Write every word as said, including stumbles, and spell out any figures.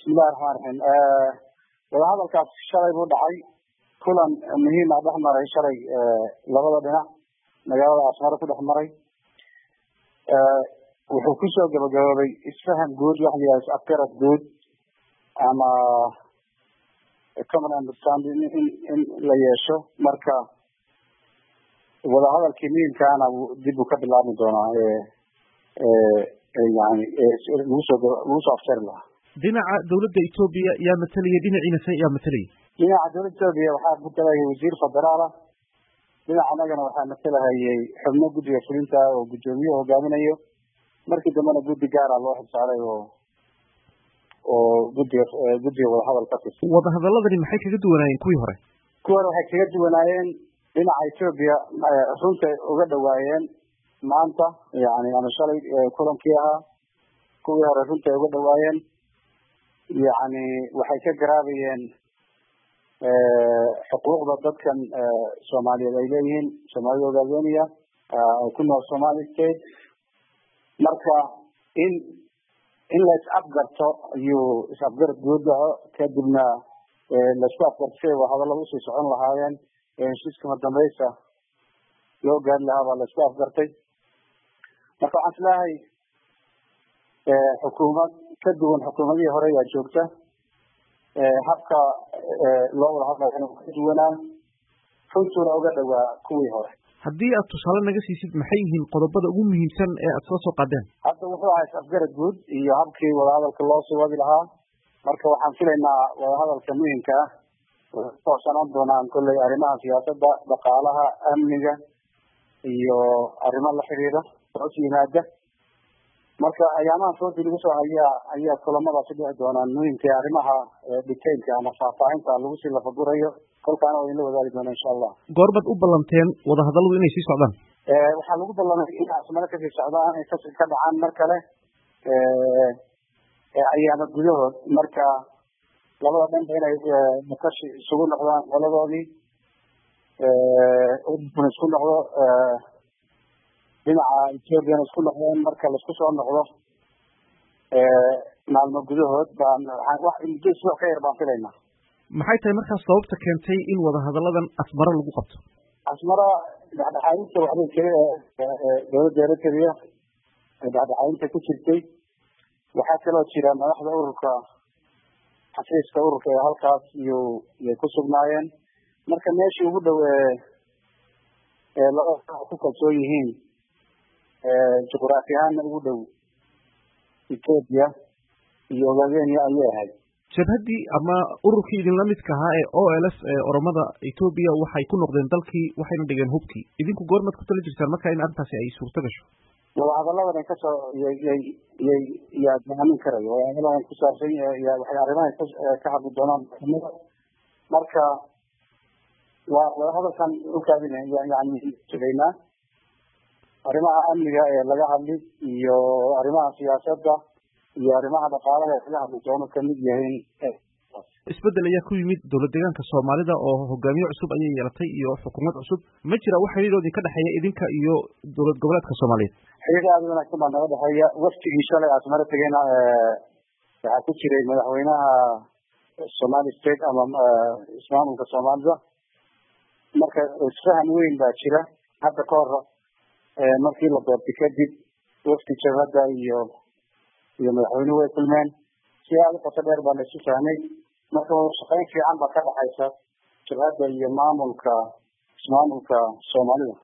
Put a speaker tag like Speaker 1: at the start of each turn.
Speaker 1: bismillahi raxmaani raxiim wadahadalkaas shalay buu dhacay kulan muhiim ah dhex maray shalay labada dhinac magaalada Asmara ku dhex maray wuxuu kusoo gabagaboobay isfahan guud wax la yiraahdo afgarad guud ama common understanding in la yeesho marka wadahadalkii muhiimkaana dib u ka bilaabi doonaa ee yani lagu soo lagu soo afjari lahaa
Speaker 2: dhinaca dawladda Itoobiya yaa matalaya dhinaciina say yaa matalaya
Speaker 1: dhinaca dawladda Itoobiya waxaa matalaya wasiir federaal ah dhinaca anagana waxaa matalahayay xubno guddiga fulinta oo guddoomiye hogaaminayo markii dambena guddi gaar ah loo xilsaaray oo oo guddiga guddiga wadahadal ka tirsan
Speaker 2: wadahadaladani maxay kaga duwanaayeen kuwii hore
Speaker 1: kuwii hore waxay kaga duwanaayeen dhinaca Itoobiya runta uga dhawaayeen maanta yani ama shalay kulankii ahaa kuwii hore runta uga dhawaayeen yani waxay ka garaabayeen xuquuqda dadkan Soomaaliyeed ay leeyihiin Soomaalida Ogaadeniya oo ku nool Somali State marka in in la is-afgarto iyo is-afgarad guud ah kadibna la isku afgartay hadallada usii socon lahaayeen heshiiska dambaysa loo gaari lahaa baa la isku afgartay marka waxaan islaahay xukuumad ka duwan xukuumadihii hore ayaa joogta habka loo wada hadlayo inuu ka duwanaa runtuuna uga dhawaa kuwii hore
Speaker 2: haddii aad tusaale naga siisid maxay yihiin qodobada ugu muhiimsan ee aad soo soo qaadeen
Speaker 1: hadda wuxuu ahaa is-afgarad guud iyo habkii wadahadalka loo sii wadi lahaa marka waxaan filaynaa wadahadalka muhiimka ah waxay kuhoobsanaan doonaan kolley arrimaha siyaasadda dhaqaalaha amniga iyo arrimo la xiriira hoos yimaada marka ayaamaha foodi lagu soo hayaa ayaa kulamadaasi dhici doonaan muhiimka arrimaha detailka ama faahfaahinta lagu sii lafagurayo kolkaana waa in la wadaagi doona insha allah
Speaker 2: goormad u ballanteen wadahadalladu inay sii socdaan
Speaker 1: waxaa lagu ballamay in Asmara kasii socdaan ay ka ka dhacaan mar kale ayaama gudahood marka labada dhanba inay makashi isugu noqdaan qoladoodii udbuna isku noqdo dhinaca Ethiopiana isku noqdeen marka la isku soo noqdo maalmo gudahood baan wax muddo isbuuc ka yar baan filaynaa
Speaker 2: maxay tahay markaas sababta keentay in wadahadalladan Asmara lagu qabto
Speaker 1: Asmara dhexdhexaadinta waxbay kale dowladda Eritrea dhexdhexaadinta ku jirtay waxaa kaloo jira madaxda ururka xafiiska ururka ee halkaas iyo iyo ku sugnaayeen marka meeshii ugu dhow ee laba ku kalsoon yihiin juqraafi ahaan ugu dhow Ethiopia iyo Ogaadeniya ayay ahayd
Speaker 2: jabhadii ama ururkii idin la midka ahaa ee O L F ee Oromada Ethiopia waxay ku noqdeen dalkii waxayna dhigeen hubkii idinku goormad ku tala jirtaan marka in arrintaasi ay suurto gasho
Speaker 1: wadahadalladan ay kasoo yay yay yaa maamin karayo wadahadalladan ku saabsan yaa waxay arrimaha ka hadli doonaan marka waa wadahadalkan u kaadina yani sugaynaa arrimaha amniga ee laga hadli iyo arrimaha siyaasadda iyo arrimaha dhaqaalaha ee laga hadli doono kamid yahay
Speaker 2: isbedel ayaa ku yimid dowlad deegaanka Soomaalida oo hogaamiye cusub ayay yeelatay iyo xukuumad cusub ma jira wax xiriiroodii ka dhaxeeya idinka iyo dowlad goboleedka Soomaaliyeed
Speaker 1: xiriir aad u wanaagsan baa naga dhaxeeya waftigii shalay Asmara tagayna waxaa ku jiray madaxweynaha Somali State ama ismaamulka Soomaalida marka isfahan weyn baa jira hadda ka hor markii la doortay kadib wafti jabhadda iyo iyo madaxweynuhu way kulmeen si aad u qoto dheer baa la isu fahmay marka shaqayn fiican baa ka dhaxaysa jabhadda iyo maamulka ismaamulka Soomaalida